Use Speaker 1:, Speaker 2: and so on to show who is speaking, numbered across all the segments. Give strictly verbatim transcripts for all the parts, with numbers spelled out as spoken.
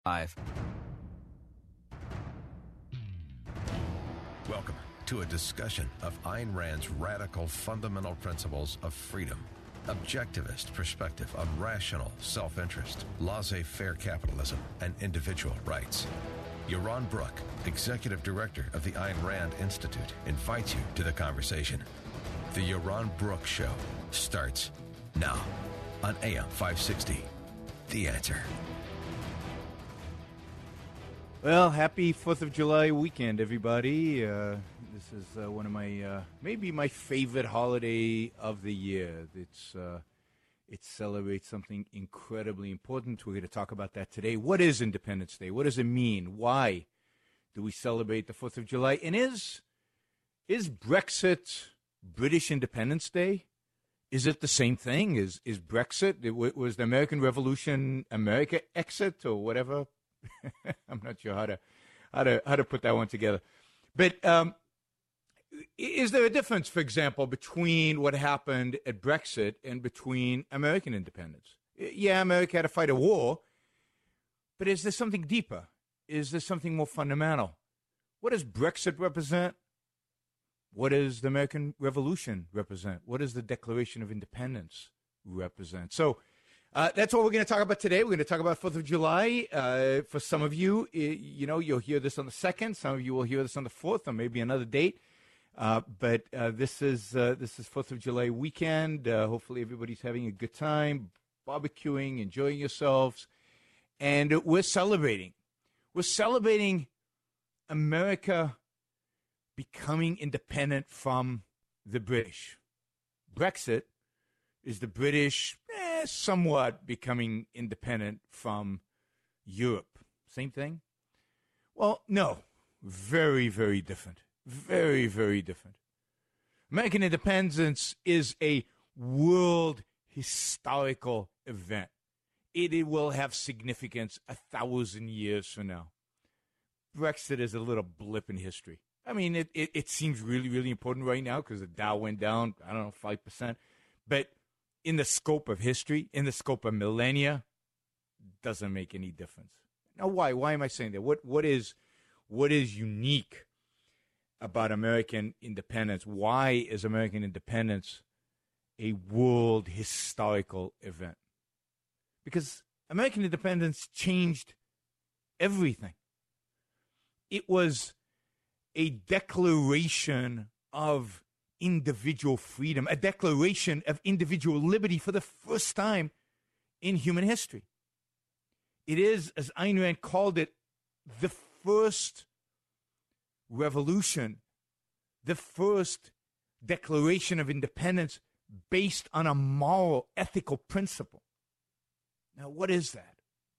Speaker 1: Five.
Speaker 2: Welcome to a discussion of Ayn Rand's radical fundamental principles of freedom, objectivist perspective on rational self-interest, laissez-faire capitalism, and individual rights. Yaron Brook, Executive Director of the Ayn Rand Institute, invites you to the conversation. The Yaron Brook Show starts now on A M five sixty. The Answer.
Speaker 3: Well, happy fourth of July weekend, everybody. Uh, this is uh, one of my, uh, maybe my favorite holiday of the year. It's, uh, it celebrates something incredibly important. We're going to talk about that today. What is Independence Day? What does it mean? Why do we celebrate the fourth of July? And is, is Brexit British Independence Day? Is it the same thing? Is, is Brexit, it, was the American Revolution America exit or whatever? I'm not sure how to how to how to put that one together, but um, is there a difference, for example, between what happened at Brexit and between American independence? Yeah, America had to fight a war, but is there something deeper? Is there something more fundamental? What does Brexit represent? What does the American Revolution represent? What does the Declaration of Independence represent? So. Uh, that's what we're going to talk about today. We're going to talk about fourth of July. Uh, for some of you, you know, you'll hear this on the second. Some of you will hear this on the fourth or maybe another date. Uh, but uh, this is uh, this is fourth of July weekend. Uh, hopefully everybody's having a good time, barbecuing, enjoying yourselves. And we're celebrating. We're celebrating America becoming independent from the British. Brexit is the British eh, somewhat becoming independent from Europe. Same thing? Well, no. Very, very different. Very, very different. American independence is a world historical event. It, it will have significance a thousand years from now. Brexit is a little blip in history. I mean, it, it, it seems really, really important right now because the Dow went down, I don't know, five percent. But in the scope of history, in the scope of millennia, doesn't make any difference. Now, why? Why am I saying that? What what is what is unique about American independence? Why is American independence a world historical event? Because American independence changed everything. It was a declaration of individual freedom, a declaration of individual liberty for the first time in human history. It is, as Ayn Rand called it, the first revolution, the first declaration of independence based on a moral, ethical principle. Now, what is that?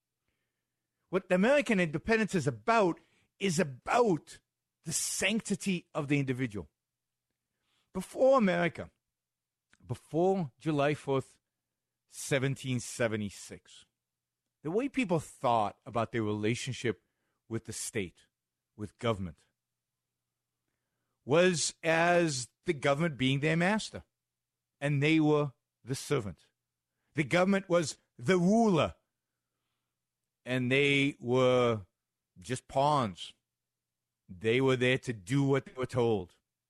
Speaker 3: What the American independence is about is about the sanctity of the individual. Before America, before July fourth, seventeen seventy-six, the way people thought about their relationship with the state, with government, was as the government being their master, and they were the servant. The government was the ruler, and they were just pawns. They were there to do what they were told.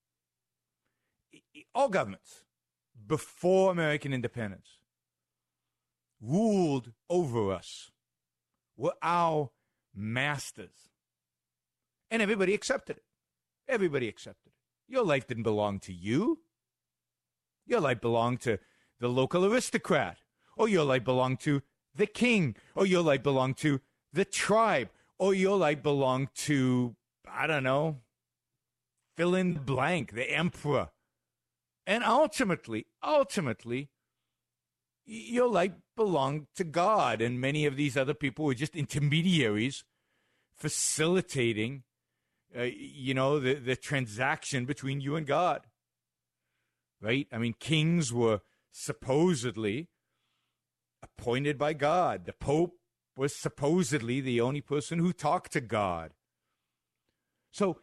Speaker 3: All governments, before American independence, ruled over us, were our masters. And everybody accepted it. Everybody accepted it. Your life didn't belong to you. Your life belonged to the local aristocrat. Or your life belonged to the king. Or your life belonged to the tribe. Or your life belonged to, I don't know, fill in the blank, the emperor. And ultimately, ultimately, your life belonged to God. And many of these other people were just intermediaries facilitating, uh, you know, the, the transaction between you and God. Right? I mean, kings were supposedly appointed by God. The Pope was supposedly the only person who talked to God. So,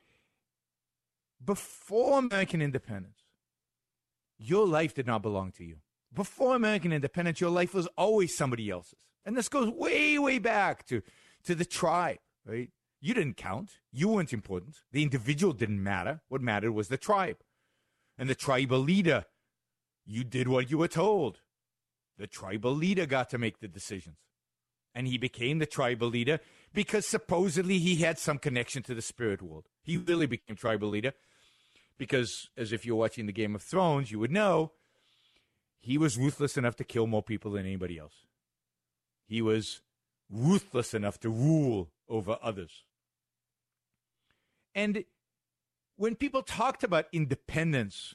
Speaker 3: before American independence, your life did not belong to you. Before American independence, your life was always somebody else's. And this goes way, way back to, to the tribe, right? You didn't count. You weren't important. The individual didn't matter. What mattered was the tribe. And the tribal leader, you did what you were told. The tribal leader got to make the decisions. And he became the tribal leader because supposedly he had some connection to the spirit world. He really became tribal leader because, as if you're watching the Game of Thrones, you would know, he was ruthless enough to kill more people than anybody else. He was ruthless enough to rule over others. And when people talked about independence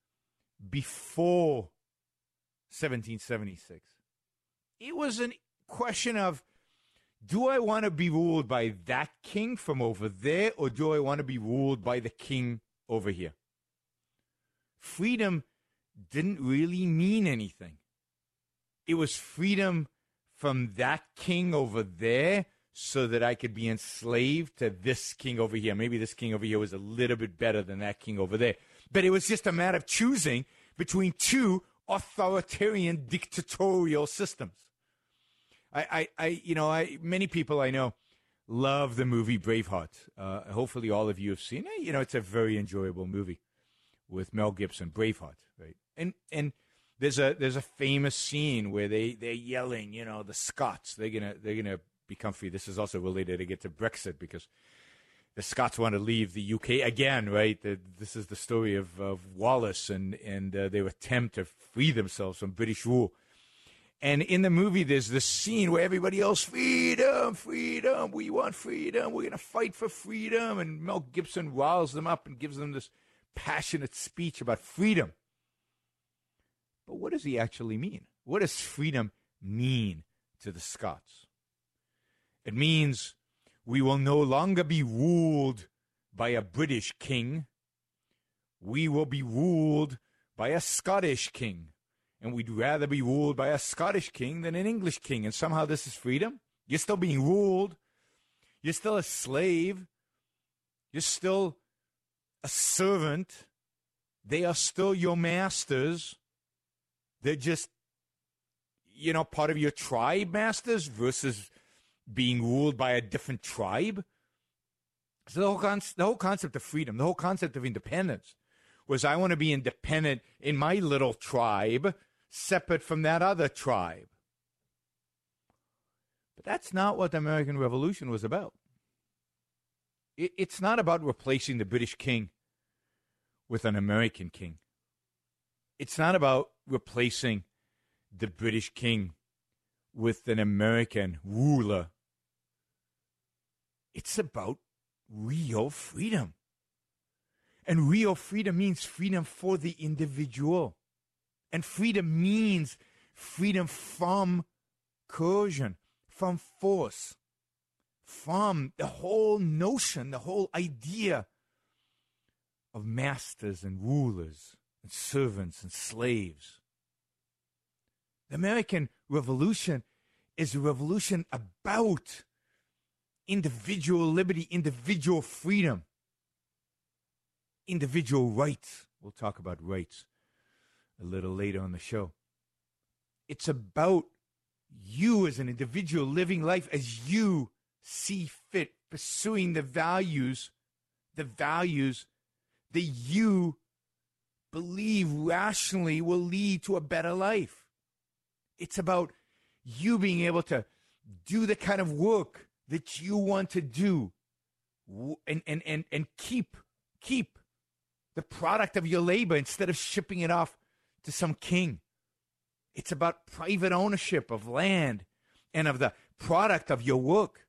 Speaker 3: before seventeen seventy-six, it was a question of, do I want to be ruled by that king from over there, or do I want to be ruled by the king over here? Freedom didn't really mean anything. It was freedom from that king over there so that I could be enslaved to this king over here. Maybe this king over here was a little bit better than that king over there. But it was just a matter of choosing between two authoritarian dictatorial systems. I, I, I you know, I many people I know love the movie Braveheart. Uh, hopefully all of you have seen it. You know, it's a very enjoyable movie with Mel Gibson, Braveheart, right? And and there's a there's a famous scene where they they're yelling, you know, the Scots, they're gonna they're gonna become free. This is also related to get to Brexit because the Scots want to leave the U K again, right? The, this is the story of, of Wallace and and uh, their attempt to free themselves from British rule. And in the movie, there's this scene where everybody else, freedom, freedom, we want freedom, we're going to fight for freedom. And Mel Gibson riles them up and gives them this passionate speech about freedom. But what does he actually mean? What does freedom mean to the Scots? It means we will no longer be ruled by a British king. We will be ruled by a Scottish king. And we'd rather be ruled by a Scottish king than an English king. And somehow this is freedom. You're still being ruled. You're still a slave. You're still a servant. They are still your masters. They're just, you know, part of your tribe masters versus being ruled by a different tribe. So the whole, con- the whole concept of freedom, the whole concept of independence was I want to be independent in my little tribe, separate from that other tribe. But that's not what the American Revolution was about. It, it's not about replacing the British king with an American king. It's not about replacing the British king with an American ruler. It's about real freedom. And real freedom means freedom for the individual. And freedom means freedom from coercion, from force, from the whole notion, the whole idea of masters and rulers and servants and slaves. The American Revolution is a revolution about individual liberty, individual freedom, individual rights. We'll talk about rights a little later on the show. It's about you as an individual living life as you see fit, pursuing the values, the values that you believe rationally will lead to a better life. It's about you being able to do the kind of work that you want to do and, and, and, and keep, keep the product of your labor instead of shipping it off to some king. It's about private ownership of land and of the product of your work.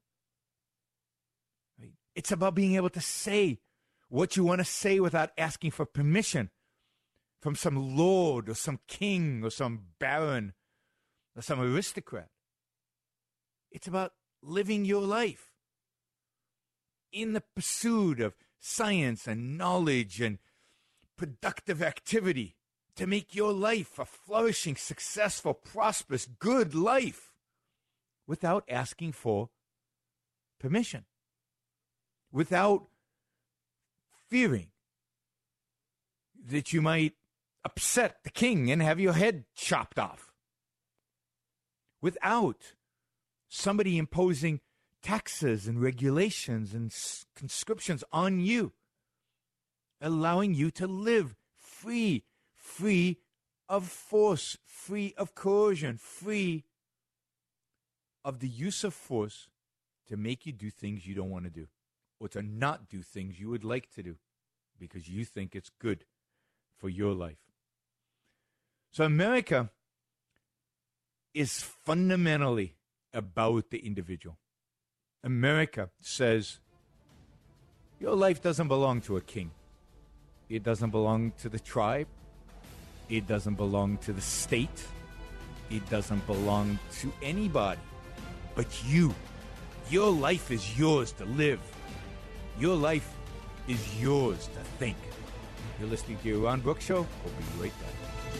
Speaker 3: It's about being able to say what you want to say without asking for permission from some lord or some king or some baron or some aristocrat. It's about living your life in the pursuit of science and knowledge and productive activity to make your life a flourishing, successful, prosperous, good life without asking for permission, without fearing that you might upset the king and have your head chopped off, without somebody imposing taxes and regulations and s- conscriptions on you, allowing you to live free, free of force, free of coercion, free of the use of force to make you do things you don't want to do, or to not do things you would like to do because you think it's good for your life. So America is fundamentally about the individual. America says your life doesn't belong to a king. It doesn't belong to the tribe. It doesn't belong to the state. It doesn't belong to anybody but you. Your life is yours to live. Your life is yours to think. You're listening to your Ron Brooks Show. We'll be right back.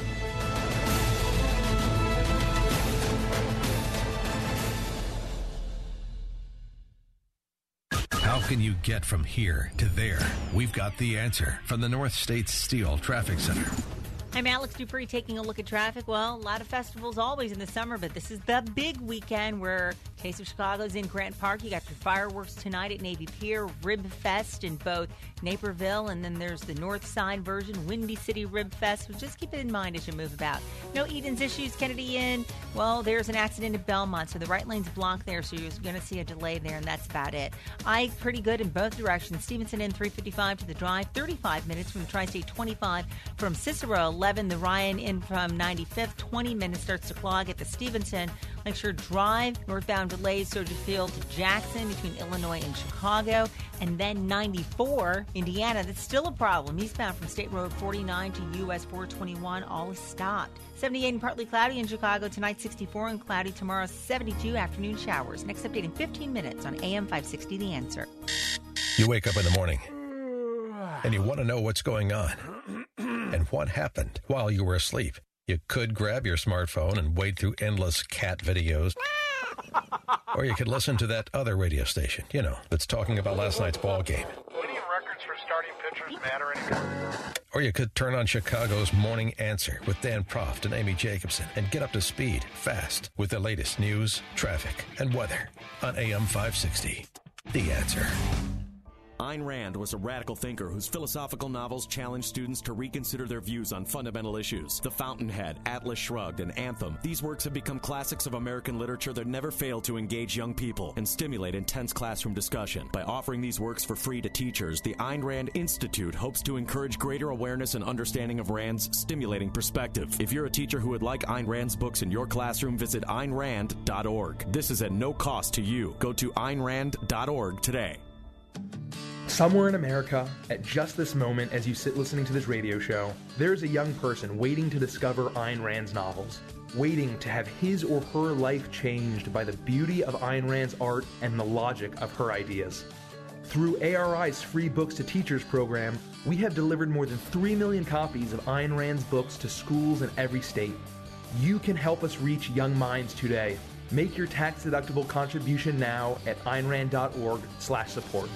Speaker 2: How can you get from here to there? We've got the answer from the North States Steel Traffic Center.
Speaker 1: I'm Alex Dupree taking a look at traffic. Well, a lot of festivals always in the summer, but this is the big weekend where Taste of Chicago's in Grant Park. You got your fireworks tonight at Navy Pier, Rib Fest in both Naperville, and then there's the North Side version, Windy City Rib Fest. So just keep it in mind as you move about. No Eden's issues, Kennedy Inn. Well, there's an accident at Belmont, so the right lane's blocked there, so you're going to see a delay there, and that's about it. I pretty good in both directions. Stevenson in three fifty-five to the drive, thirty-five minutes from the Tri-State twenty-five from Cicero, eleven. The Ryan in from ninety-fifth, twenty minutes starts to clog at the Stevenson Lakeshore Drive. Northbound delays Soldier Field to Jackson between Illinois and Chicago. And then ninety-four, Indiana, that's still a problem. Eastbound from State Road forty-nine to U S four twenty-one, all is stopped. seventy-eight and partly cloudy in Chicago tonight, sixty-four and cloudy tomorrow, seventy-two, afternoon showers. Next update in fifteen minutes on A M five sixty, The Answer.
Speaker 2: You wake up in the morning and you want to know what's going on and what happened while you were asleep. You could grab your smartphone and wade through endless cat videos. Or you could listen to that other radio station, you know, that's talking about last night's ball game.
Speaker 4: Winning records for starting pitchers matter anymore.
Speaker 2: Or you could turn on Chicago's Morning Answer with Dan Proft and Amy Jacobson and get up to speed fast with the latest news, traffic, and weather on A M five sixty. The Answer.
Speaker 5: Ayn Rand was a radical thinker whose philosophical novels challenged students to reconsider their views on fundamental issues. The Fountainhead, Atlas Shrugged, and Anthem. These works have become classics of American literature that never fail to engage young people and stimulate intense classroom discussion. By offering these works for free to teachers, the Ayn Rand Institute hopes to encourage greater awareness and understanding of Rand's stimulating perspective. If you're a teacher who would like Ayn Rand's books in your classroom, visit ayn rand dot org. This is at no cost to you. Go to ayn rand dot org today.
Speaker 6: Somewhere in America, at just this moment as you sit listening to this radio show, there is a young person waiting to discover Ayn Rand's novels, waiting to have his or her life changed by the beauty of Ayn Rand's art and the logic of her ideas. Through A R I's free Books to Teachers program, we have delivered more than three million copies of Ayn Rand's books to schools in every state. You can help us reach young minds today. Make your tax-deductible contribution now at ayn rand dot org slash support.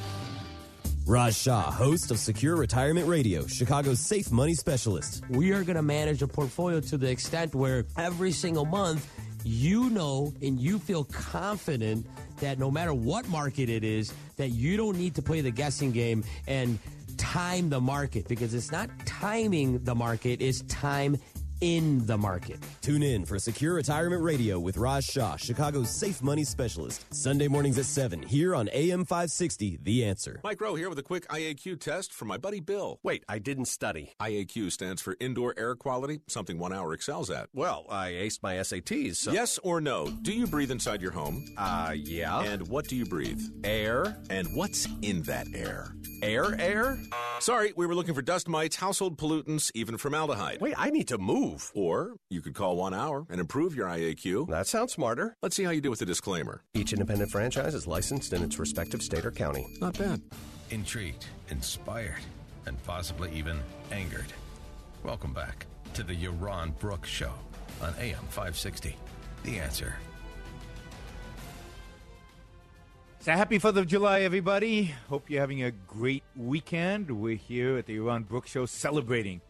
Speaker 7: Raj Shah, host of Secure Retirement Radio, Chicago's safe money specialist.
Speaker 8: We are going to manage a portfolio to the extent where every single month you know and you feel confident that no matter what market it is, that you don't need to play the guessing game and time the market, because it's not timing the market, it's time in the market.
Speaker 7: Tune in for Secure Retirement Radio with Raj Shah, Chicago's safe money specialist. Sunday mornings at seven here on A M five sixty, The Answer.
Speaker 9: Mike Rowe here with a quick I A Q test from my buddy Bill.
Speaker 10: Wait, I didn't study.
Speaker 9: I A Q stands for Indoor Air Quality, something one hour excels at.
Speaker 10: Well, I aced my S A Ts, so...
Speaker 9: Yes or no? Do you breathe inside your home?
Speaker 10: Uh, yeah.
Speaker 9: And what do you breathe?
Speaker 10: Air.
Speaker 9: And what's in that air?
Speaker 10: Air, air?
Speaker 9: Sorry, we were looking for dust mites, household pollutants, even formaldehyde.
Speaker 10: Wait, I need to move.
Speaker 9: Or you could call one hour and improve your I A Q.
Speaker 10: That sounds smarter.
Speaker 9: Let's see how you do with the disclaimer.
Speaker 10: Each independent franchise is licensed in its respective state or county.
Speaker 9: Not bad.
Speaker 2: Intrigued, inspired, and possibly even angered. Welcome back to the Yaron Brooks Show on A M five sixty. The Answer.
Speaker 3: So happy fourth of July, everybody. Hope you're having a great weekend. We're here at the Yaron Brooks Show celebrating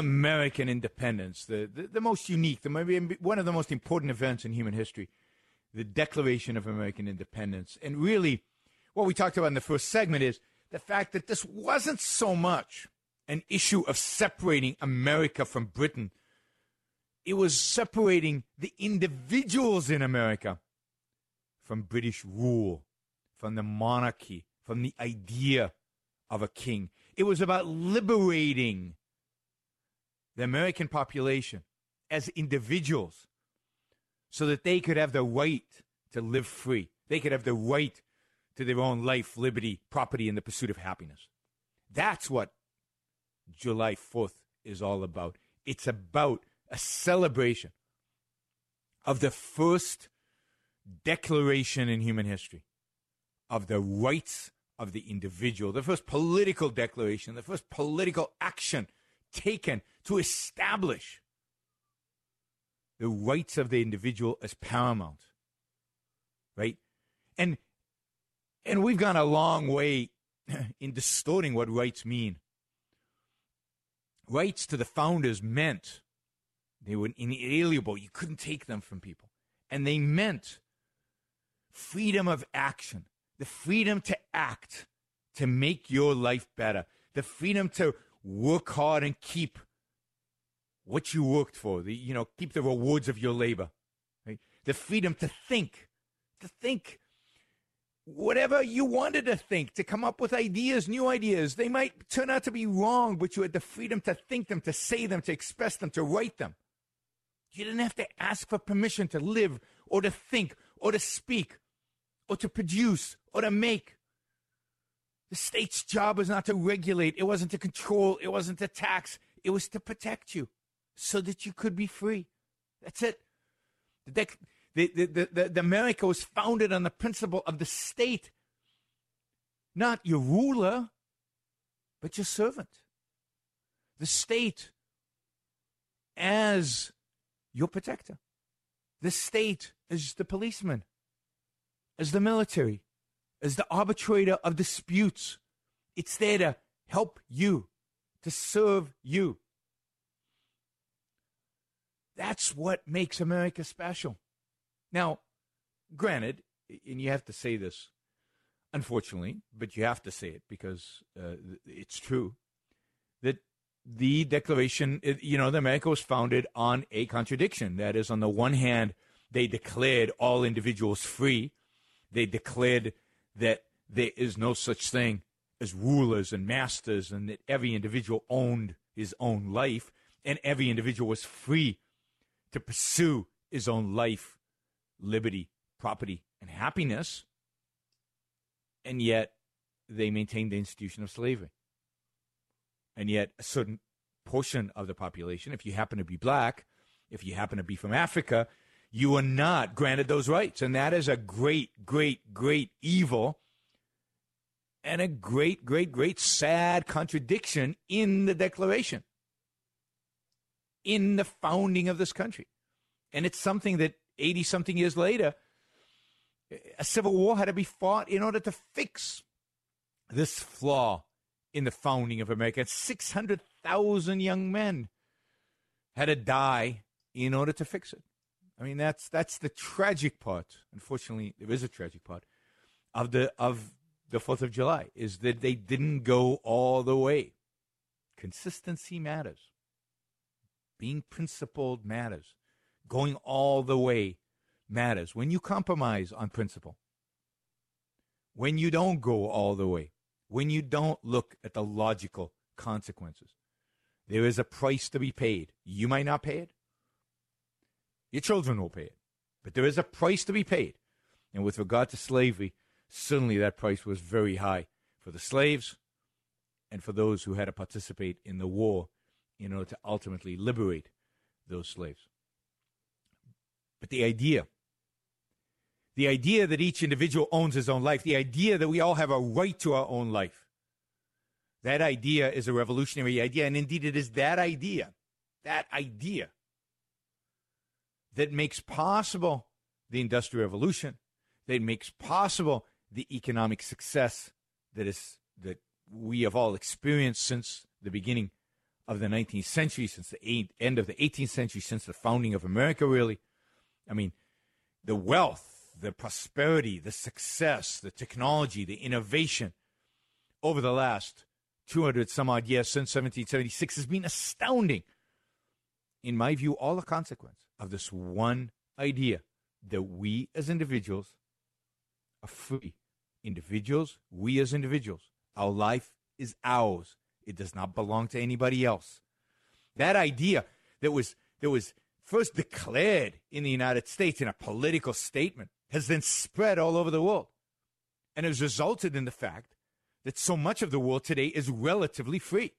Speaker 3: American independence, the, the, the most unique, the maybe one of the most important events in human history. the Declaration of American Independence. And really, what we talked about in the first segment is the fact that this wasn't so much an issue of separating America from Britain. It was separating the individuals in America from British rule, from the monarchy, from the idea of a king. It was about liberating the American population as individuals so that they could have the right to live free. They could have the right to their own life, liberty, property, and the pursuit of happiness. That's what July fourth is all about. It's about a celebration of the first declaration in human history of the rights of the individual, the first political declaration, the first political action taken to establish the rights of the individual as paramount, right? And and we've gone a long way in distorting what rights mean. Rights to the founders meant they were inalienable. You couldn't take them from people. And they meant freedom of action, the freedom to act, to make your life better, the freedom to work hard and keep what you worked for, the, you know, keep the rewards of your labor, right? The freedom to think, to think whatever you wanted to think, to come up with ideas, new ideas. They might turn out to be wrong, but you had the freedom to think them, to say them, to express them, to write them. You didn't have to ask for permission to live or to think or to speak or to produce or to make. The state's job was not to regulate. It wasn't to control. It wasn't to tax. It was to protect you so that you could be free. That's it. The, dec- the, the, the, the, the America was founded on the principle of the state, not your ruler, but your servant. The state as your protector. The state as the policeman, as the military, as the arbitrator of disputes. It's there to help you, to serve you. That's what makes America special. Now, granted, and you have to say this, unfortunately, but you have to say it because uh, it's true, that the Declaration, you know, the America was founded on a contradiction. That is, on the one hand, they declared all individuals free. They declared that there is no such thing as rulers and masters, and that every individual owned his own life, and every individual was free to pursue his own life, liberty, property, and happiness. And yet, they maintained the institution of slavery. And yet, a certain portion of the population, if you happen to be black, if you happen to be from Africa, you are not granted those rights. And that is a great, great, great evil and a great, great, great sad contradiction in the Declaration, in the founding of this country. And it's something that eighty-something years later, a civil war had to be fought in order to fix this flaw in the founding of America. six hundred thousand young men had to die in order to fix it. I mean, that's that's the tragic part. Unfortunately, there is a tragic part of the of the fourth of July, is that they didn't go all the way. Consistency matters. Being principled matters. Going all the way matters. When you compromise on principle, when you don't go all the way, when you don't look at the logical consequences, there is a price to be paid. You might not pay it. Your children will pay it. But there is a price to be paid. And with regard to slavery, certainly that price was very high for the slaves and for those who had to participate in the war in order to ultimately liberate those slaves. But the idea, the idea that each individual owns his own life, the idea that we all have a right to our own life, that idea is a revolutionary idea. And indeed, it is that idea, that idea that makes possible the Industrial Revolution, that makes possible the economic success that is that we have all experienced since the beginning of the nineteenth century, since the eight, end of the eighteenth century, since the founding of America, really. I mean, the wealth the prosperity, the success, the technology, the innovation over the last two hundred some odd years since seventeen seventy-six has been astounding. In my view, all a consequence of this one idea that we as individuals are free. Individuals, we as individuals, our life is ours. It does not belong to anybody else. That idea that was that was first declared in the United States in a political statement has then spread all over the world and has resulted in the fact that so much of the world today is relatively free.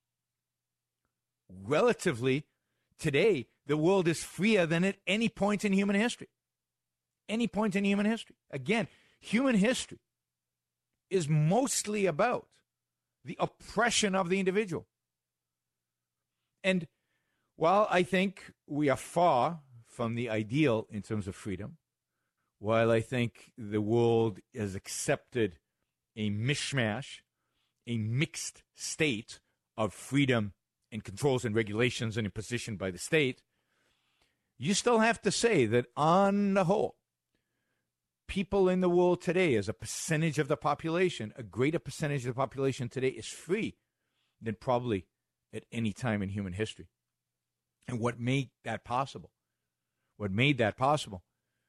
Speaker 3: Relatively, today, the world is freer than at any point in human history. Any point in human history. Again, human history is mostly about the oppression of the individual. And while I think we are far from the ideal in terms of freedom, while I think the world has accepted a mishmash, a mixed state of freedom and controls and regulations and imposition by the state, you still have to say that on the whole, people in the world today, as a percentage of the population, a greater percentage of the population today is free than probably at any time in human history. And what made that possible, what made that possible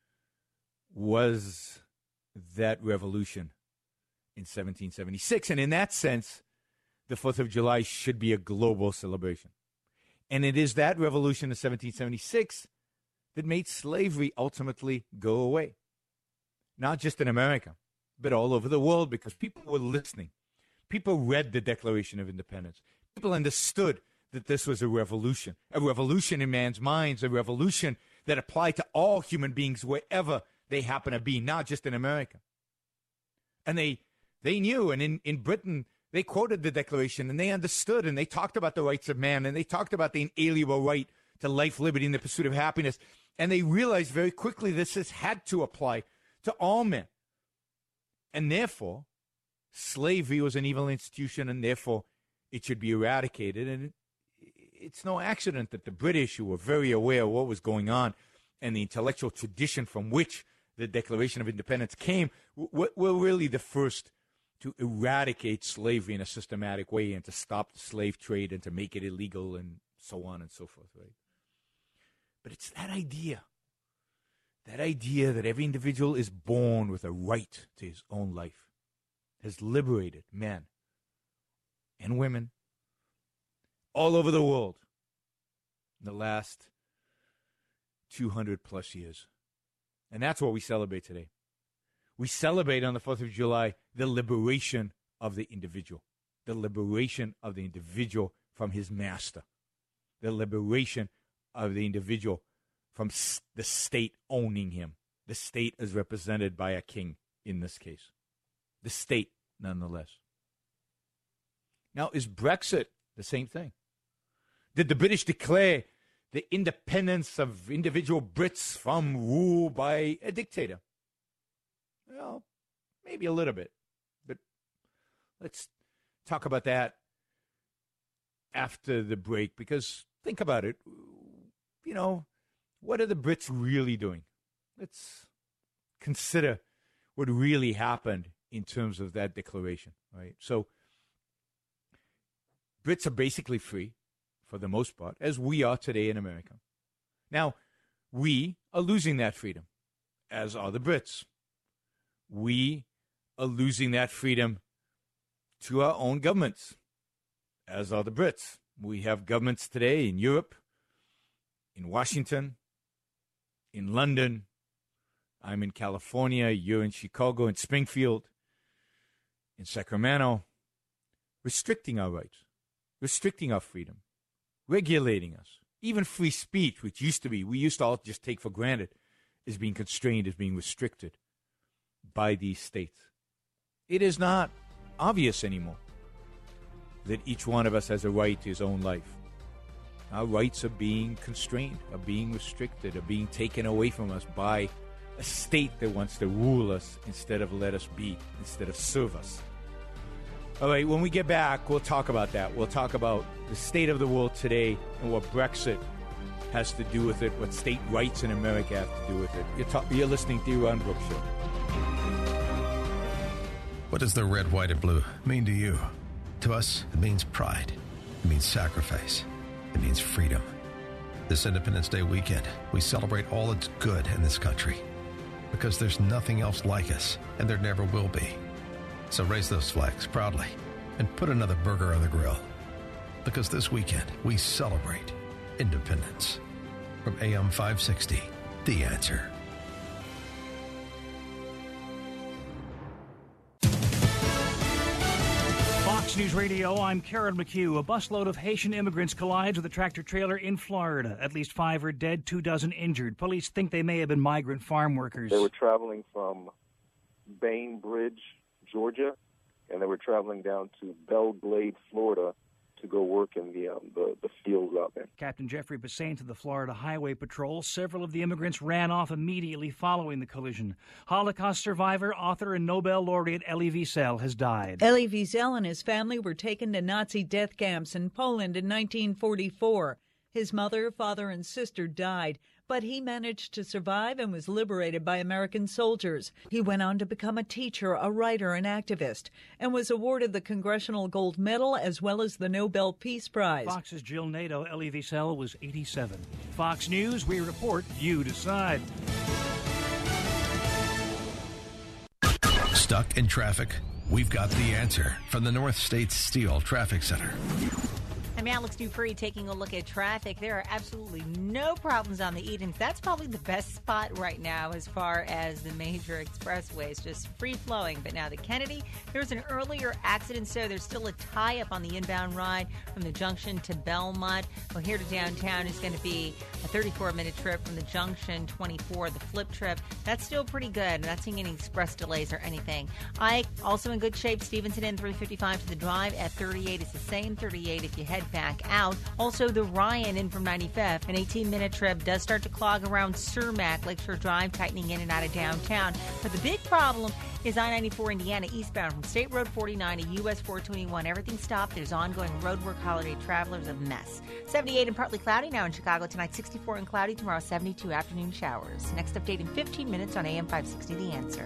Speaker 3: was that revolution in seventeen seventy-six. And in that sense, the fourth of July should be a global celebration. And it is that revolution in seventeen seventy-six that made slavery ultimately go away. Not just in America, but all over the world, because people were listening. People read the Declaration of Independence. People understood that this was a revolution, a revolution in man's minds, a revolution that applied to all human beings wherever they happen to be, not just in America. And they they knew, and in, in Britain, they quoted the Declaration, and they understood, and they talked about the rights of man, and they talked about the inalienable right to life, liberty, and the pursuit of happiness. And they realized very quickly this has had to apply to all men. And therefore, slavery was an evil institution, and therefore it should be eradicated. And it, it's no accident that the British, who were very aware of what was going on and the intellectual tradition from which the Declaration of Independence came, w- were really the first to eradicate slavery in a systematic way and to stop the slave trade and to make it illegal and so on and so forth, right? But it's that idea, that idea that every individual is born with a right to his own life, has liberated men and women all over the world in the last two hundred plus years. And that's what we celebrate today. We celebrate on the fourth of July the liberation of the individual, the liberation of the individual from his master, the liberation of the individual from the state owning him. The state is represented by a king in this case. The state, nonetheless. Now, is Brexit the same thing? Did the British declare the independence of individual Brits from rule by a dictator? Well, maybe a little bit. But let's talk about that after the break, because think about it. You know, what are the Brits really doing? Let's consider what really happened in terms of that declaration, right? So Brits are basically free for the most part, as we are today in America. Now, we are losing that freedom, as are the Brits. We are losing that freedom to our own governments, as are the Brits. We have governments today in Europe, in Washington, in London. I'm in California, you're in Chicago, in Springfield, in Sacramento, restricting our rights, restricting our freedom, regulating us. Even free speech, which used to be, we used to all just take for granted, is being constrained, is being restricted by these states. It is not obvious anymore that each one of us has a right to his own life. Our rights are being constrained, are being restricted, are being taken away from us by a state that wants to rule us instead of let us be, instead of serve us. All right, when we get back, we'll talk about that. We'll talk about the state of the world today and what Brexit has to do with it, what state rights in America have to do with it. You're, talk- you're listening to Ron Brooks Show.
Speaker 2: What does the red, white, and blue mean to you? To us, it means pride. It means sacrifice. It means freedom. This Independence Day weekend, we celebrate all that's good in this country because there's nothing else like us, and there never will be. So raise those flags proudly and put another burger on the grill because this weekend, we celebrate independence. From A M five sixty, The Answer.
Speaker 11: Fox News Radio, I'm Karen McHugh. A busload of Haitian immigrants collides with a tractor-trailer in Florida. At least five are dead, two dozen injured. Police think they may have been migrant farm workers.
Speaker 12: They were traveling from Bainbridge, Georgia, and they were traveling down to Belle Glade, Florida, to go work in the, um, the the fields out there.
Speaker 11: Captain Jeffrey Bassane to the Florida Highway Patrol. Several of the immigrants ran off immediately following the collision. Holocaust survivor, author, and Nobel laureate Elie Wiesel has died.
Speaker 13: Elie Wiesel and his family were taken to Nazi death camps in Poland in nineteen forty-four. His mother, father, and sister died, but he managed to survive and was liberated by American soldiers. He went on to become a teacher, a writer, and activist, and was awarded the Congressional Gold Medal as well as the Nobel Peace Prize.
Speaker 11: Fox's Jill Nato. Elie Wiesel was eighty-seven. Fox News, we report, you decide.
Speaker 2: Stuck in traffic? We've got the answer from the North States Steel Traffic Center.
Speaker 1: I'm Alex Dupree taking a look at traffic. There are absolutely no problems on the Edens. That's probably the best spot right now as far as the major expressways, just free-flowing. But now the Kennedy, there was an earlier accident, so there's still a tie-up on the inbound ride from the junction to Belmont. Well, here to downtown is going to be a thirty-four minute trip from the junction, twenty-four, the flip trip. That's still pretty good. I'm not seeing any express delays or anything. Ike, also in good shape. Stevenson in three fifty-five to the drive. At thirty-eight, it's the same. thirty-eight if you head back out. Also, the Ryan in from ninety-fifth. An eighteen minute trip does start to clog around Cermak, Lakeshore Drive, tightening in and out of downtown. But the big problem is I ninety-four Indiana eastbound from State Road forty-nine to U S four twenty-one. Everything stopped. There's ongoing roadwork. Holiday travelers a mess. seventy-eight and partly cloudy now in Chicago. Tonight, sixty-four and cloudy. Tomorrow, seventy-two afternoon showers. Next update in fifteen minutes on A M five sixty, The Answer.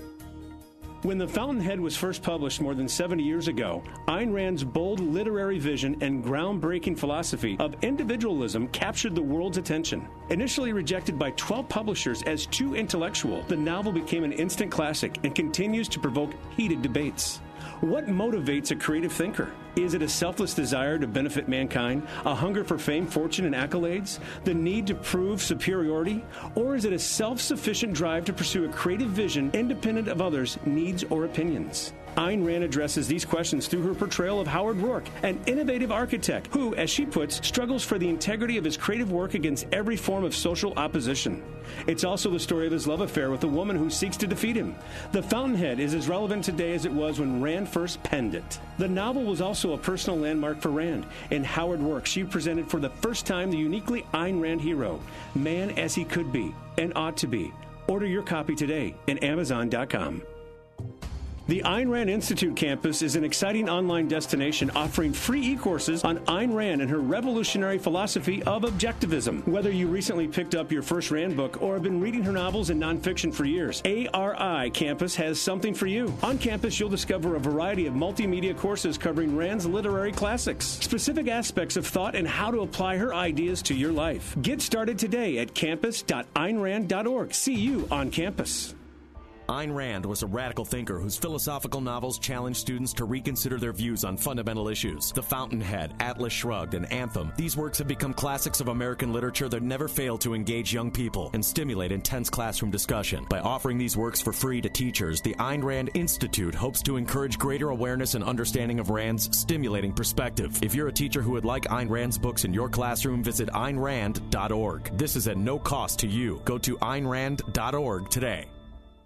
Speaker 14: When The Fountainhead was first published more than seventy years ago, Ayn Rand's bold literary vision and groundbreaking philosophy of individualism captured the world's attention. Initially rejected by twelve publishers as too intellectual, the novel became an instant classic and continues to provoke heated debates. What motivates a creative thinker? Is it a selfless desire to benefit mankind, a hunger for fame, fortune, and accolades, the need to prove superiority? Or is it a self-sufficient drive to pursue a creative vision independent of others' needs or opinions? Ayn Rand addresses these questions through her portrayal of Howard Rourke, an innovative architect who, as she puts, struggles for the integrity of his creative work against every form of social opposition. It's also the story of his love affair with a woman who seeks to defeat him. The Fountainhead is as relevant today as it was when Rand first penned it. The novel was also a personal landmark for Rand. In Howard Rourke, she presented for the first time the uniquely Ayn Rand hero, man as he could be and ought to be. Order your copy today at Amazon dot com. The Ayn Rand Institute campus is an exciting online destination offering free e-courses on Ayn Rand and her revolutionary philosophy of objectivism. Whether you recently picked up your first Rand book or have been reading her novels and nonfiction for years, A R I Campus has something for you. On campus, you'll discover a variety of multimedia courses covering Rand's literary classics, specific aspects of thought, and how to apply her ideas to your life. Get started today at campus dot ayn rand dot org. See you on campus.
Speaker 5: Ayn Rand was a radical thinker whose philosophical novels challenged students to reconsider their views on fundamental issues. The Fountainhead, Atlas Shrugged, and Anthem. These works have become classics of American literature that never fail to engage young people and stimulate intense classroom discussion. By offering these works for free to teachers, the Ayn Rand Institute hopes to encourage greater awareness and understanding of Rand's stimulating perspective. If you're a teacher who would like Ayn Rand's books in your classroom, visit ayn rand dot org. This is at no cost to you. Go to ayn rand dot org today.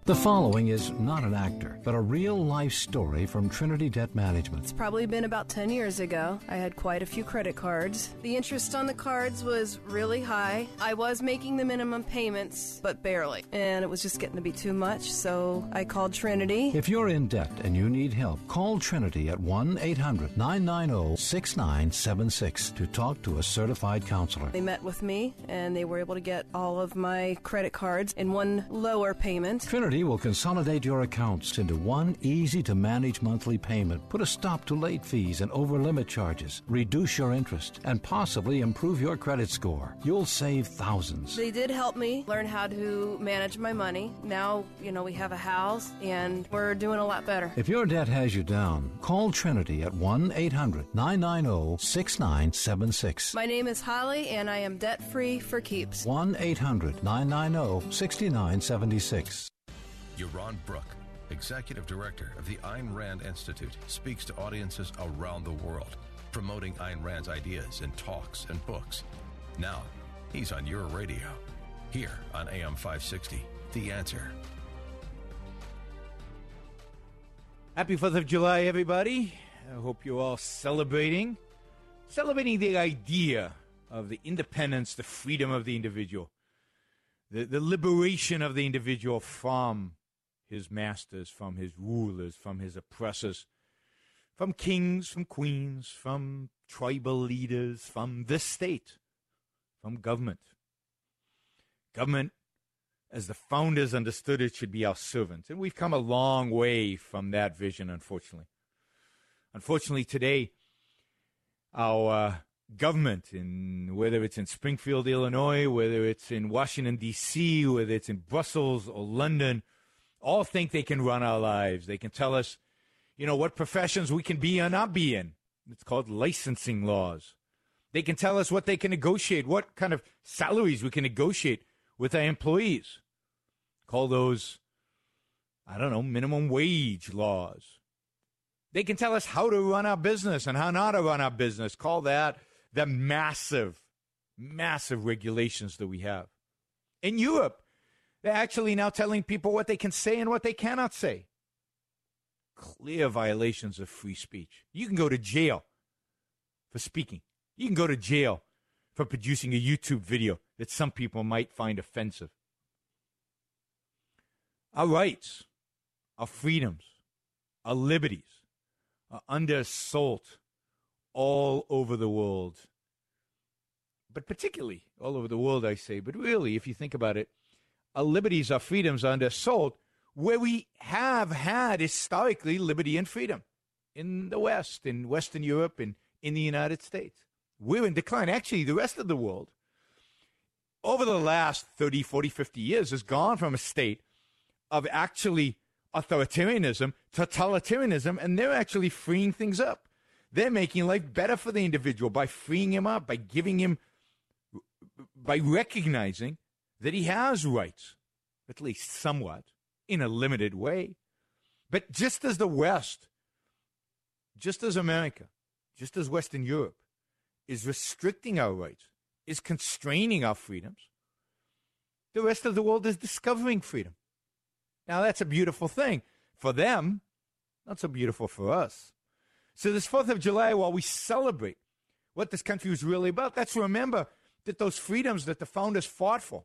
Speaker 15: The following is not an actor, but a real-life story from Trinity Debt Management.
Speaker 16: It's probably been about ten years ago. I had quite a few credit cards. The interest on the cards was really high. I was making the minimum payments, but barely. And it was just getting to be too much, so I called Trinity.
Speaker 15: If you're in debt and you need help, call Trinity at one eight hundred nine nine zero six nine seven six to talk to a certified counselor.
Speaker 16: They met with me, and they were able to get all of my credit cards in one lower payment.
Speaker 15: Trinity will consolidate your accounts into one easy-to-manage monthly payment, put a stop to late fees and over-limit charges, reduce your interest, and possibly improve your credit score. You'll save thousands.
Speaker 16: They did help me learn how to manage my money. Now, you know, we have a house, and we're doing a lot better.
Speaker 15: If your debt has you down, call Trinity at one eight hundred nine nine zero six nine seven six.
Speaker 16: My name is Holly, and I am debt-free for keeps.
Speaker 15: one eight hundred nine nine zero six nine seven six.
Speaker 2: Yaron Brook, Executive Director of the Ayn Rand Institute, speaks to audiences around the world, promoting Ayn Rand's ideas in talks and books. Now, he's on your radio, here on A M five sixty, The Answer.
Speaker 3: Happy fourth of July, everybody. I hope you're all celebrating. Celebrating the idea of the independence, the freedom of the individual, the, the liberation of the individual from his masters, from his rulers, from his oppressors, from kings, from queens, from tribal leaders, from the state, from government. Government, as the founders understood it, should be our servant. And we've come a long way from that vision, unfortunately. Unfortunately, today, our uh, government, in whether it's in Springfield, Illinois, whether it's in Washington, D C, whether it's in Brussels or London, all think they can run our lives. They can tell us, you know, what professions we can be or not be in. It's called licensing laws. They can tell us what they can negotiate, what kind of salaries we can negotiate with our employees. Call those, I don't know, minimum wage laws. They can tell us how to run our business and how not to run our business. Call that the massive, massive regulations that we have. In Europe, they're actually now telling people what they can say and what they cannot say. Clear violations of free speech. You can go to jail for speaking. You can go to jail for producing a YouTube video that some people might find offensive. Our rights, our freedoms, our liberties are under assault all over the world. But particularly all over the world, I say. But really, if you think about it, our liberties, our freedoms are under assault where we have had historically liberty and freedom in the West, in Western Europe, and in the United States. We're in decline. Actually, the rest of the world, over the last thirty, forty, fifty years, has gone from a state of actually authoritarianism, totalitarianism, and they're actually freeing things up. They're making life better for the individual by freeing him up, by giving him, by recognizing that he has rights, at least somewhat, in a limited way. But just as the West, just as America, just as Western Europe is restricting our rights, is constraining our freedoms, the rest of the world is discovering freedom. Now, that's a beautiful thing. For them, not so beautiful for us. So this fourth of July, while we celebrate what this country was really about, let's remember that those freedoms that the founders fought for,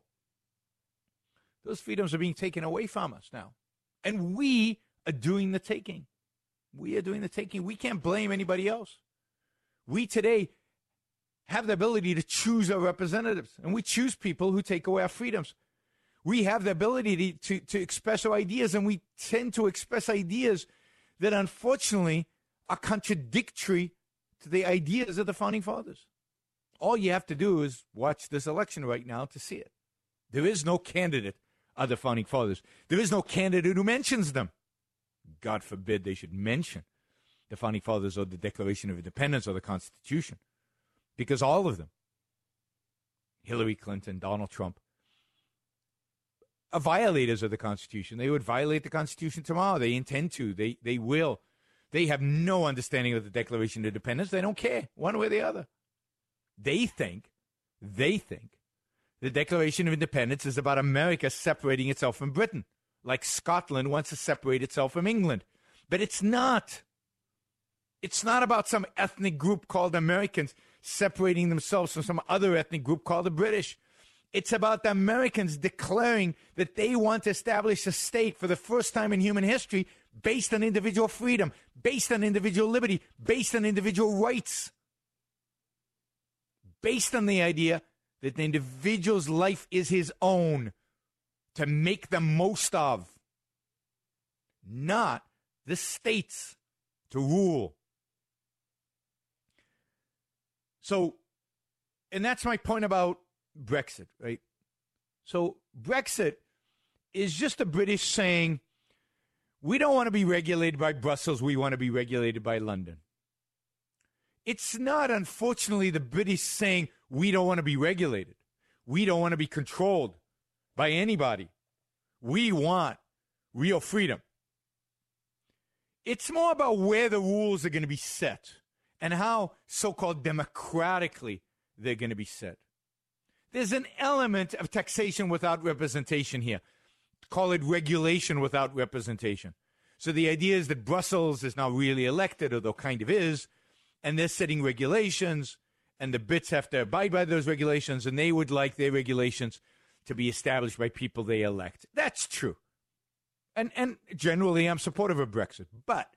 Speaker 3: those freedoms are being taken away from us now. And we are doing the taking. We are doing the taking. We can't blame anybody else. We today have the ability to choose our representatives, and we choose people who take away our freedoms. We have the ability to, to, to express our ideas, and we tend to express ideas that unfortunately are contradictory to the ideas of the Founding Fathers. All you have to do is watch this election right now to see it. There is no candidate of the Founding Fathers. There is no candidate who mentions them. God forbid they should mention the Founding Fathers or the Declaration of Independence or the Constitution. Because all of them, Hillary Clinton, Donald Trump, are violators of the Constitution. They would violate the Constitution tomorrow. They intend to. They they will. They have no understanding of the Declaration of Independence. They don't care one way or the other. They think, they think, the Declaration of Independence is about America separating itself from Britain. like Scotland wants to separate itself from England. But it's not. It's not about some ethnic group called Americans separating themselves from some other ethnic group called the British. It's about the Americans declaring that they want to establish a state for the first time in human history based on individual freedom, based on individual liberty, based on individual rights, based on the idea that the individual's life is his own to make the most of, not the states to rule. So, and that's my point about Brexit, right? So Brexit is just the British saying, we don't want to be regulated by Brussels, we want to be regulated by London. It's not, unfortunately, the British saying, we don't want to be regulated. We don't want to be controlled by anybody. We want real freedom. It's more about where the rules are going to be set and how so-called democratically they're going to be set. There's an element of taxation without representation here. Call it regulation without representation. So the idea is that Brussels is now really elected, although kind of is, and they're setting regulations, and the Brits have to abide by those regulations, and they would like their regulations to be established by people they elect. That's true. And and generally, I'm supportive of Brexit. But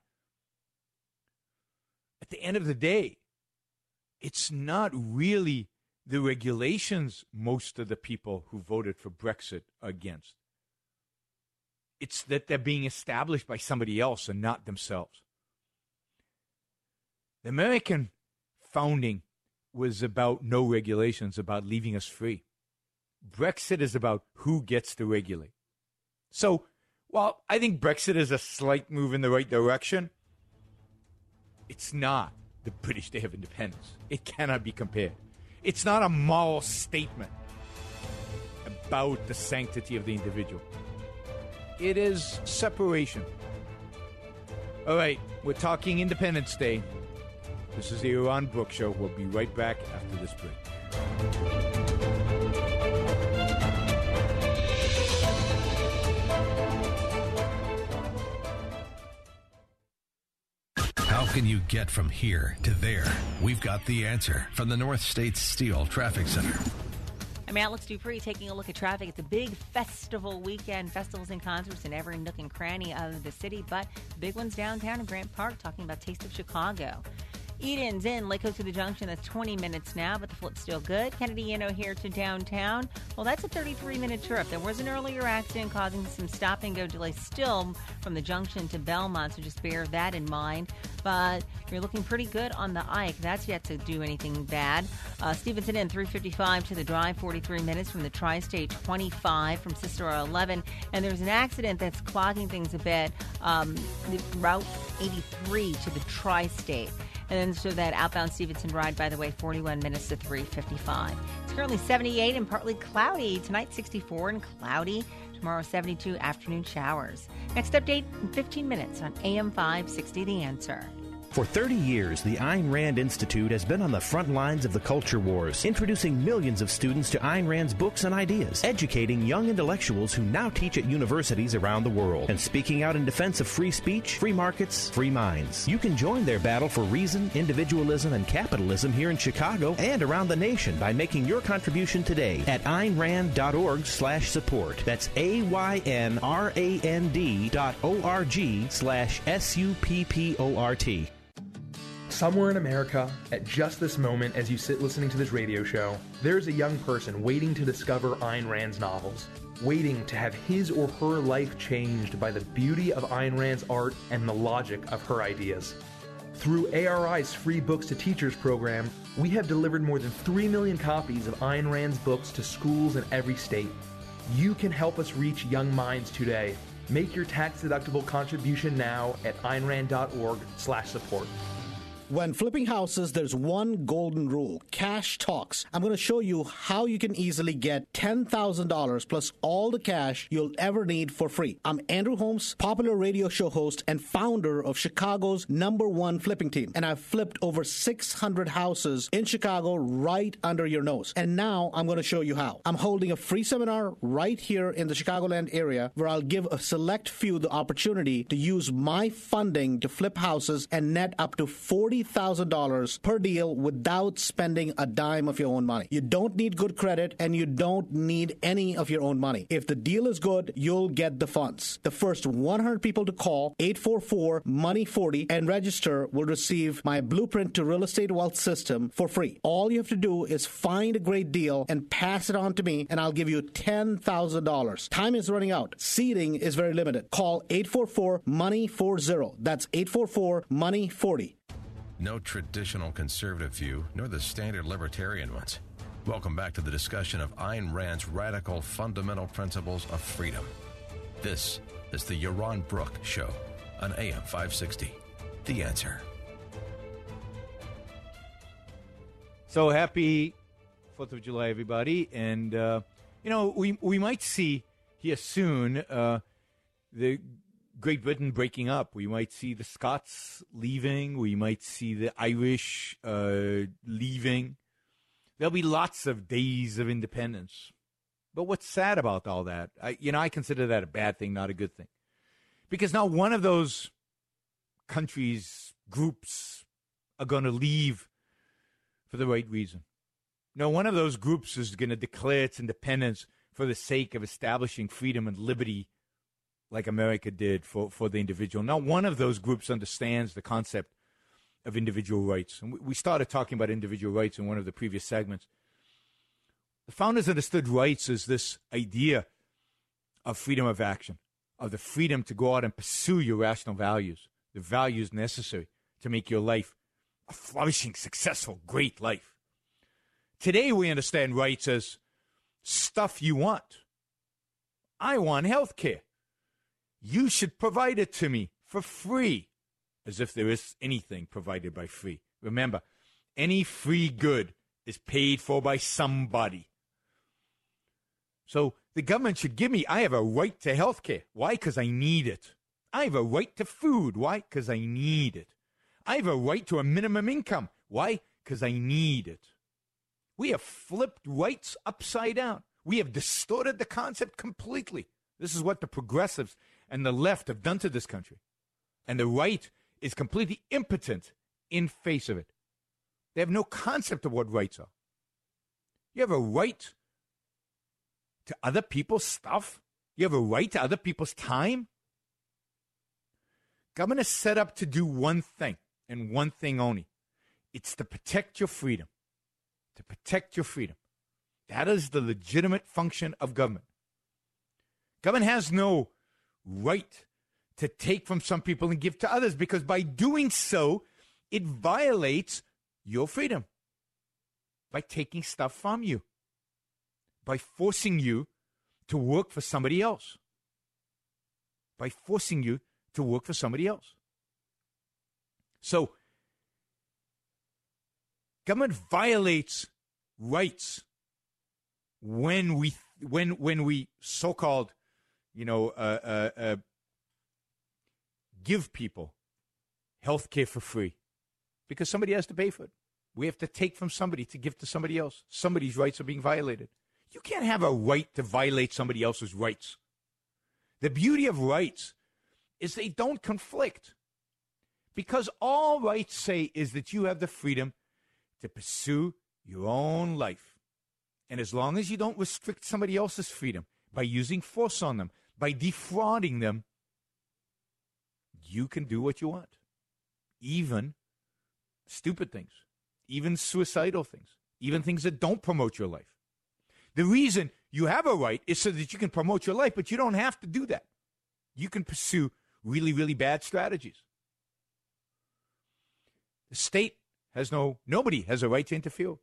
Speaker 3: at the end of the day, it's not really the regulations most of the people who voted for Brexit are against. It's that they're being established by somebody else and not themselves. The American founding was about no regulations, about leaving us free. Brexit is about who gets to regulate. So, while I think Brexit is a slight move in the right direction, it's not the British Day of Independence. It cannot be compared. It's not a moral statement about the sanctity of the individual. It is separation. All right, we're talking Independence Day. This is the Yaron Brook Show. We'll be right back after this break.
Speaker 2: How can you get from here to there? We've got the answer from the North States Steel Traffic Center.
Speaker 1: I'm Alex Dupree taking a look at traffic. It's a big festival weekend, festivals and concerts in every nook and cranny of the city, but the big one's downtown in Grant Park, talking about Taste of Chicago. Eden's in Lake Coast to the Junction. That's twenty minutes now, but the flip's still good. Kennedy Inno here to downtown. Well, that's a thirty-three minute trip. There was an earlier accident causing some stop-and-go delays still from the junction to Belmont, so just bear that in mind. But you're looking pretty good on the Ike. That's yet to do anything bad. Uh, Stevenson in three fifty-five to the Drive, forty-three minutes from the Tri-State, twenty-five from Sister eleven. And there's an accident that's clogging things a bit. Um, Route eighty-three to the Tri-State. And then so that outbound Stevenson ride, by the way, forty-one minutes to three fifty-five. It's currently seventy-eight and partly cloudy. Tonight, sixty-four and cloudy. Tomorrow, seventy-two, afternoon showers. Next update in fifteen minutes on A M five sixty, The Answer.
Speaker 17: For thirty years, the Ayn Rand Institute has been on the front lines of the culture wars, introducing millions of students to Ayn Rand's books and ideas, educating young intellectuals who now teach at universities around the world, and speaking out in defense of free speech, free markets, free minds. You can join their battle for reason, individualism, and capitalism here in Chicago and around the nation by making your contribution today at aynrand.org slash support. That's A-Y-N-R-A-N-D dot O-R-G slash S-U-P-P-O-R-T.
Speaker 6: Somewhere in America, at just this moment as you sit listening to this radio show, there's a young person waiting to discover Ayn Rand's novels, waiting to have his or her life changed by the beauty of Ayn Rand's art and the logic of her ideas. Through A R I's Free Books to Teachers program, we have delivered more than three million copies of Ayn Rand's books to schools in every state. You can help us reach young minds today. Make your tax-deductible contribution now at aynrand.org slash support.
Speaker 18: When flipping houses, there's one golden rule. Cash talks. I'm going to show you how you can easily get ten thousand dollars plus all the cash you'll ever need for free. I'm Andrew Holmes, popular radio show host and founder of Chicago's number one flipping team. And I've flipped over six hundred houses in Chicago right under your nose. And now I'm going to show you how. I'm holding a free seminar right here in the Chicagoland area where I'll give a select few the opportunity to use my funding to flip houses and net up to forty thousand dollars per deal without spending a dime of your own money. You don't need good credit and you don't need any of your own money. If the deal is good, you'll get the funds. The first one hundred people to call eight four four, money forty and register will receive my Blueprint to Real Estate Wealth System for free. All you have to do is find a great deal and pass it on to me and I'll give you ten thousand dollars. Time is running out. Seating is very limited. Call eight four four, money forty. That's eight four four, money forty.
Speaker 2: No traditional conservative view, nor the standard libertarian ones. Welcome back to the discussion of Ayn Rand's radical fundamental principles of freedom. This is the Yaron Brook Show on A M five sixty. The Answer.
Speaker 3: So happy fourth of July, everybody. And, uh, you know, we, we might see here soon uh, the Great Britain breaking up. We might see the Scots leaving. We might see the Irish uh, leaving. There'll be lots of days of independence. But what's sad about all that, I, you know, I consider that a bad thing, not a good thing. Because now one of those countries, groups, are going to leave for the right reason. No, one of those groups is going to declare its independence for the sake of establishing freedom and liberty like America did for, for the individual. Now, one of those groups understands the concept of individual rights. And we started talking about individual rights in one of the previous segments. The founders understood rights as this idea of freedom of action, of the freedom to go out and pursue your rational values, the values necessary to make your life a flourishing, successful, great life. Today, we understand rights as stuff you want. I want health care. You should provide it to me for free, as if there is anything provided by free. Remember, any free good is paid for by somebody. So the government should give me, I have a right to health care. Why? Because I need it. I have a right to food. Why? Because I need it. I have a right to a minimum income. Why? Because I need it. We have flipped rights upside down. We have distorted the concept completely. This is what the progressives and the left have done to this country. And the right is completely impotent in face of it. They have no concept of what rights are. You have a right to other people's stuff. You have a right to other people's time. Government is set up to do one thing and one thing only. It's to protect your freedom. To protect your freedom. That is the legitimate function of government. Government has no right to take from some people and give to others, because by doing so, it violates your freedom. By taking stuff from you. By forcing you to work for somebody else. By forcing you to work for somebody else. So, government violates rights when we when when we so-called, you know, uh, uh, uh, give people health care for free, because somebody has to pay for it. We have to take from somebody to give to somebody else. Somebody's rights are being violated. You can't have a right to violate somebody else's rights. The beauty of rights is they don't conflict, because all rights say is that you have the freedom to pursue your own life. And as long as you don't restrict somebody else's freedom by using force on them, by defrauding them, you can do what you want. Even stupid things, even suicidal things, even things that don't promote your life. The reason you have a right is so that you can promote your life, but you don't have to do that. You can pursue really, really bad strategies. The state has no, nobody has a right to interfere.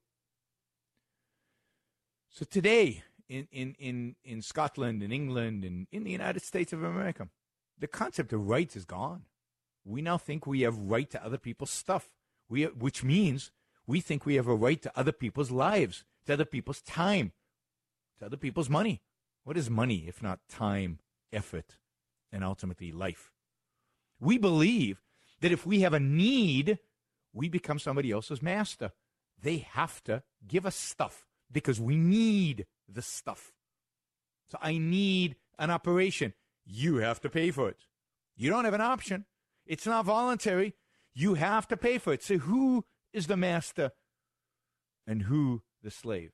Speaker 3: So today, in, in, in, in Scotland, in England, and in the United States of America, the concept of rights is gone. We now think we have right to other people's stuff. We, which means we think we have a right to other people's lives, to other people's time, to other people's money. What is money if not time, effort, and ultimately life? We believe that if we have a need, we become somebody else's master. They have to give us stuff because we need the stuff. So I need an operation. You have to pay for it. You don't have an option. It's not voluntary. You have to pay for it. So who is the master and who the slave?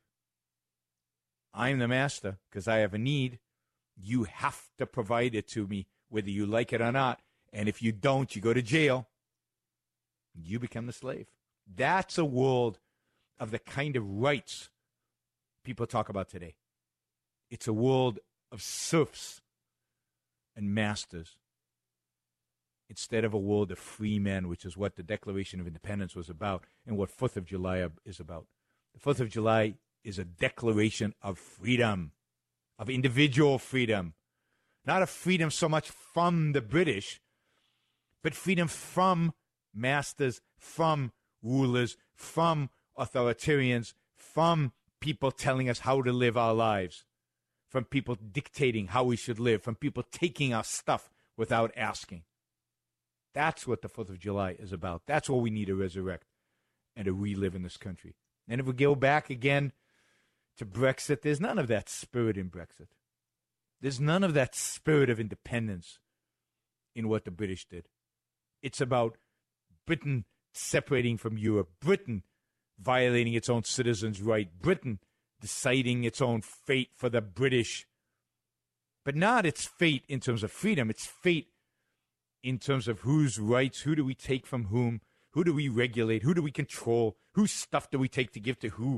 Speaker 3: I'm the master because I have a need. You have to provide it to me, whether you like it or not. And if you don't, you go to jail. You become the slave. That's a world of the kind of rights people talk about today. It's a world of serfs and masters instead of a world of free men, which is what the Declaration of Independence was about and what fourth of July is about. The fourth of July is a declaration of freedom, of individual freedom, not a freedom so much from the British, but freedom from masters, from rulers, from authoritarians, from people telling us how to live our lives, from people dictating how we should live, from people taking our stuff without asking. That's what the fourth of July is about. That's what we need to resurrect and to relive in this country. And if we go back again to Brexit, there's none of that spirit in Brexit. There's none of that spirit of independence in what the British did. It's about Britain separating from Europe, Britain violating its own citizens' right, Britain deciding its own fate for the British. But not its fate in terms of freedom, its fate in terms of whose rights, who do we take from whom, who do we regulate, who do we control, whose stuff do we take to give to who.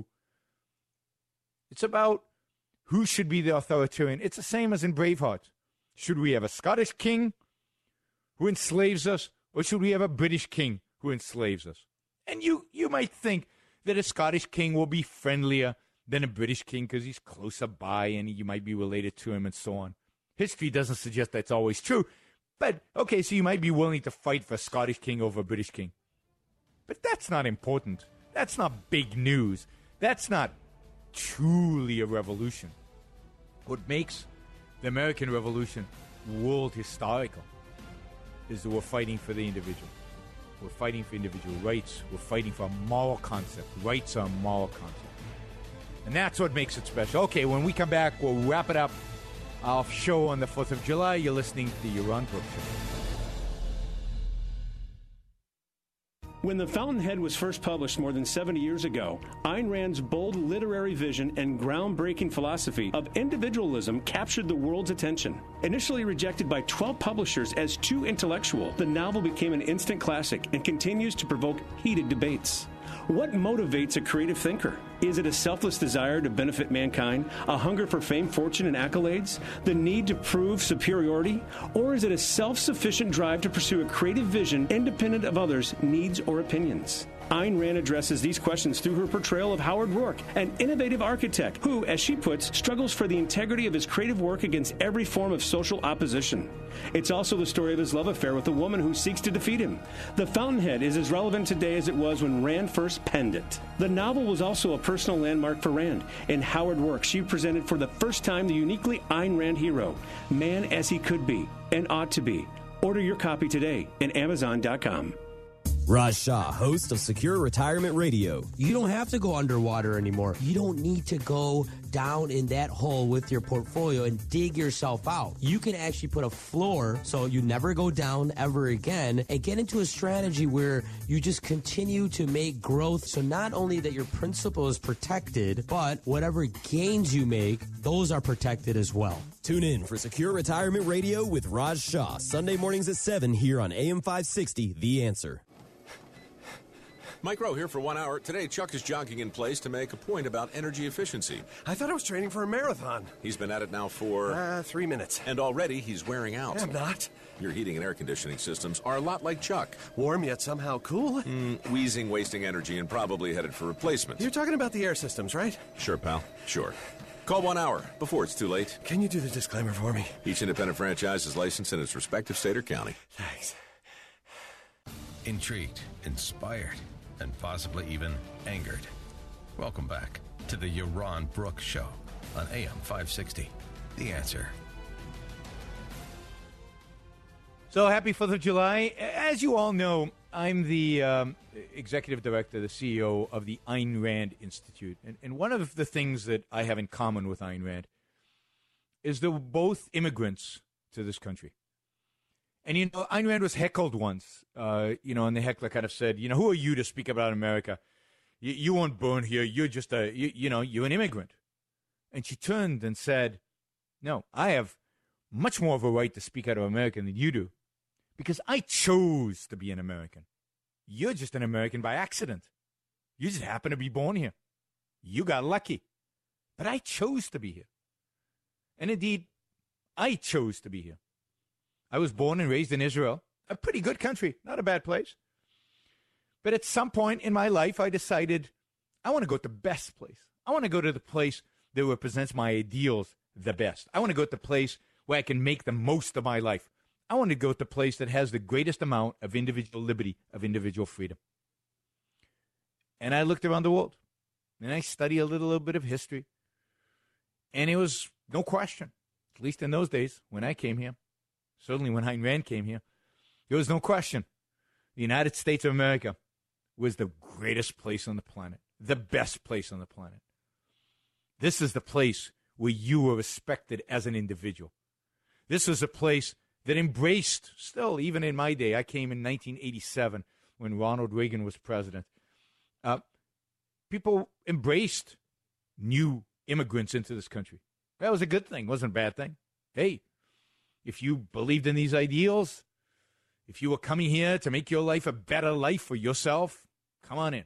Speaker 3: It's about who should be the authoritarian. It's the same as in Braveheart. Should we have a Scottish king who enslaves us, or should we have a British king who enslaves us? And you, you might think that a Scottish king will be friendlier than a British king because he's closer by and you might be related to him and so on. History doesn't suggest that's always true. But, okay, so you might be willing to fight for a Scottish king over a British king. But that's not important. That's not big news. That's not truly a revolution. What makes the American Revolution world historical is that we're fighting for the individual. We're fighting for individual rights. We're fighting for a moral concept. Rights are a moral concept. And that's what makes it special. Okay, when we come back, we'll wrap it up. Our show on the fourth of July. You're listening to the Yaron Brook Show.
Speaker 14: When The Fountainhead was first published more than seventy years ago, Ayn Rand's bold literary vision and groundbreaking philosophy of individualism captured the world's attention. Initially rejected by twelve publishers as too intellectual, the novel became an instant classic and continues to provoke heated debates. What motivates a creative thinker? Is it a selfless desire to benefit mankind, a hunger for fame, fortune, and accolades, the need to prove superiority, or is it a self-sufficient drive to pursue a creative vision independent of others' needs or opinions? Ayn Rand addresses these questions through her portrayal of Howard Rourke, an innovative architect who, as she puts, struggles for the integrity of his creative work against every form of social opposition. It's also the story of his love affair with a woman who seeks to defeat him. The Fountainhead is as relevant today as it was when Rand first penned it. The novel was also a personal landmark for Rand. In Howard Rourke, she presented for the first time the uniquely Ayn Rand hero, man as he could be and ought to be. Order your copy today at Amazon dot com.
Speaker 7: Raj Shah, host of Secure Retirement Radio.
Speaker 8: You don't have to go underwater anymore. You don't need to go down in that hole with your portfolio and dig yourself out. You can actually put a floor so you never go down ever again and get into a strategy where you just continue to make growth. So not only that your principal is protected, but whatever gains you make, those are protected as well.
Speaker 7: Tune in for Secure Retirement Radio with Raj Shah, Sunday mornings at seven here on A M five sixty, The Answer.
Speaker 9: Mike Rowe here for one hour. Today, Chuck is jogging in place to make a point about energy efficiency.
Speaker 10: I thought I was training for a marathon.
Speaker 9: He's been at it now for...
Speaker 10: Uh, three minutes.
Speaker 9: And already he's wearing out.
Speaker 10: I'm not.
Speaker 9: Your heating and air conditioning systems are a lot like Chuck.
Speaker 10: Warm yet somehow cool.
Speaker 9: Mm, wheezing, wasting energy, and probably headed for replacement.
Speaker 10: You're talking about the air systems, right?
Speaker 9: Sure, pal. Sure. Call one hour before it's too late.
Speaker 10: Can you do the disclaimer for me?
Speaker 9: Each independent franchise is licensed in its respective state or county.
Speaker 10: Thanks.
Speaker 2: Intrigued, inspired, and possibly even angered. Welcome back to the Yaron Brook Show on A M five sixty. The Answer.
Speaker 3: So happy fourth of July. As you all know, I'm the um, executive director, the C E O of the Ayn Rand Institute. And, and one of the things that I have in common with Ayn Rand is they're both immigrants to this country. And, you know, Ayn Rand was heckled once, uh, you know, and the heckler kind of said, you know, who are you to speak about America? You, you weren't born here. You're just a, you, you know, you're an immigrant. And she turned and said, no, I have much more of a right to speak out of America than you do. Because I chose to be an American. You're just an American by accident. You just happen to be born here. You got lucky. But I chose to be here. And indeed, I chose to be here. I was born and raised in Israel, a pretty good country, not a bad place. But at some point in my life, I decided I want to go to the best place. I want to go to the place that represents my ideals the best. I want to go to the place where I can make the most of my life. I want to go to the place that has the greatest amount of individual liberty, of individual freedom. And I looked around the world, and I studied a little, little bit of history. And it was no question, at least in those days when I came here, certainly when Ayn Rand came here, there was no question. The United States of America was the greatest place on the planet, the best place on the planet. This is the place where you were respected as an individual. This was a place that embraced, still, even in my day, I came in nineteen eighty-seven when Ronald Reagan was president. Uh, people embraced new immigrants into this country. That was a good thing, wasn't a bad thing. Hey, if you believed in these ideals, if you were coming here to make your life a better life for yourself, come on in.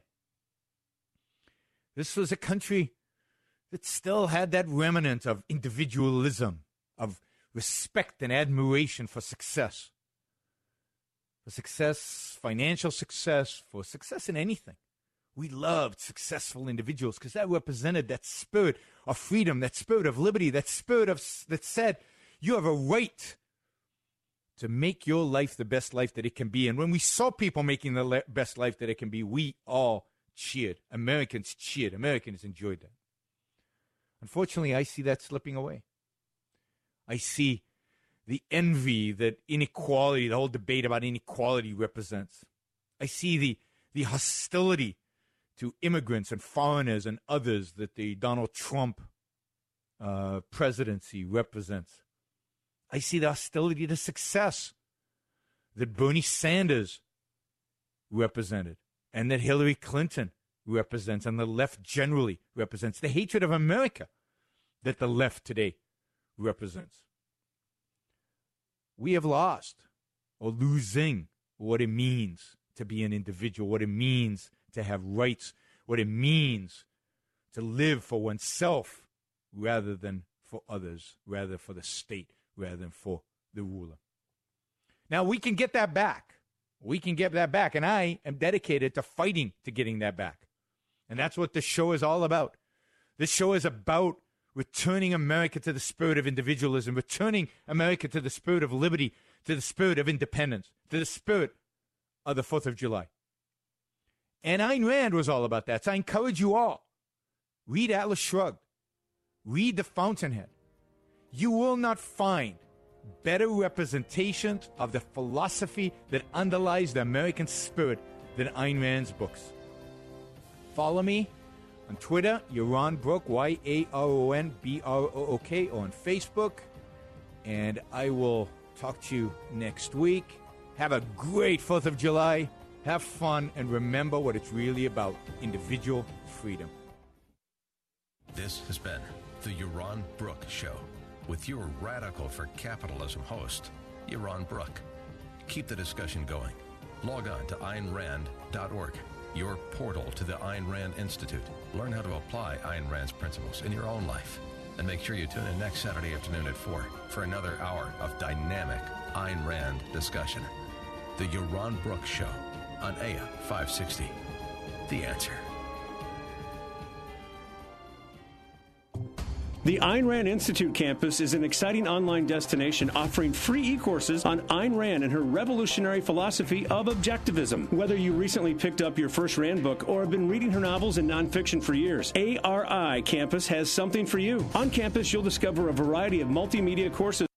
Speaker 3: This was a country that still had that remnant of individualism, of respect and admiration for success. For success, financial success, for success in anything. We loved successful individuals because that represented that spirit of freedom, that spirit of liberty, that spirit of that said, you have a right to make your life the best life that it can be. And when we saw people making the le- best life that it can be, we all cheered. Americans cheered. Americans enjoyed that. Unfortunately, I see that slipping away. I see the envy that inequality, the whole debate about inequality represents. I see the, the hostility to immigrants and foreigners and others that the Donald Trump uh, presidency represents. I see the hostility to success that Bernie Sanders represented and that Hillary Clinton represents and the left generally represents. The hatred of America that the left today represents. We have lost or losing what it means to be an individual, what it means to have rights, what it means to live for oneself rather than for others, rather for the state, rather than for the ruler. Now, we can get that back. We can get that back, and I am dedicated to fighting to getting that back. And that's what this show is all about. This show is about returning America to the spirit of individualism, returning America to the spirit of liberty, to the spirit of independence, to the spirit of the fourth of July. And Ayn Rand was all about that. So I encourage you all, read Atlas Shrugged. Read The Fountainhead. You will not find better representations of the philosophy that underlies the American spirit than Ayn Rand's books. Follow me on Twitter, Yaron Brook, Y A R O N B R O O K, or on Facebook. And I will talk to you next week. Have a great fourth of July. Have fun, and remember what it's really about, individual freedom.
Speaker 2: This has been the Yaron Brook Show with your Radical for Capitalism host, Yaron Brook. Keep the discussion going. Log on to Ayn Rand dot org, your portal to the Ayn Rand Institute. Learn how to apply Ayn Rand's principles in your own life. And make sure you tune in next Saturday afternoon at four for another hour of dynamic Ayn Rand discussion. The Yaron Brook Show on A M five sixty. The Answer.
Speaker 14: The Ayn Rand Institute campus is an exciting online destination offering free e-courses on Ayn Rand and her revolutionary philosophy of objectivism. Whether you recently picked up your first Rand book or have been reading her novels and nonfiction for years, A R I Campus has something for you. On campus, you'll discover a variety of multimedia courses